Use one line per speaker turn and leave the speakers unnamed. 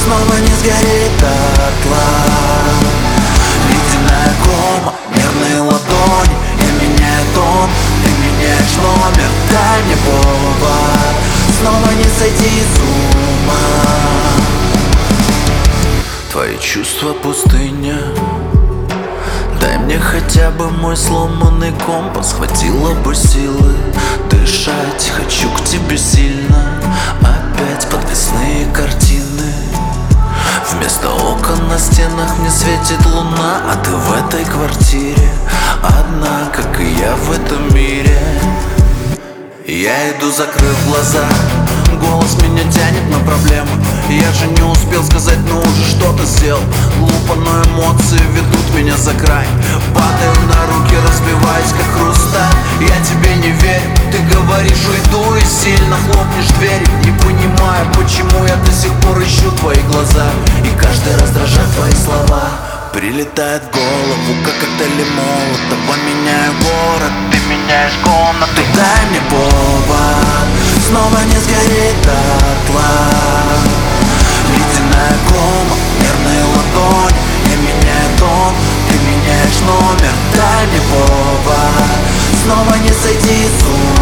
снова не сгорит дотла. Ледяная кома, нервные ладони. Я меняю тон, ты меняешь номер. Дай мне повод снова не сойти с ума. Твои чувства пустыня. Дай мне хотя бы мой сломанный компас. Хватило бы силы дышать. Хочу к тебе сильно. Опять подвесные картины. Вместо окон на стенах мне светит луна. А ты в этой квартире одна, как и я в этом мире. Я иду, закрыв глаза. Голос меня тянет на проблемы. Я же не успел сказать, но уже что-то сделал. Глупо, но эмоции ведут меня за край. Падаю на руки, разбиваюсь, как хрусталь. Я тебе не верю, ты говоришь уйду и сильно хлопнешь дверью. Не понимаю, почему я до сих пор ищу твои глаза. И каждый раз дрожат твои слова. Прилетает в голову, как коктейли Молотова. Меняю город, ты меняешь комнату. Дай мне повод снова не сгореть дотла. Ледяная кома, нервные ладони. Я меняю тон, ты меняешь номер. Дай мне повод снова не сойти с ума.